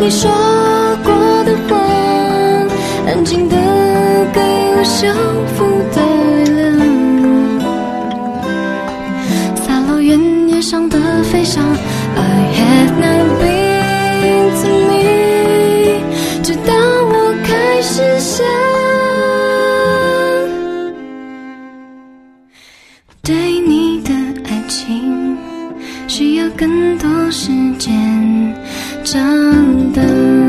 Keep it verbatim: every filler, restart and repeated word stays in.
说过的话，安静的给我修复的月亮，洒落原野上的飞翔。I had not been to me， 直到我开始想，对你的爱情需要更多时间长大。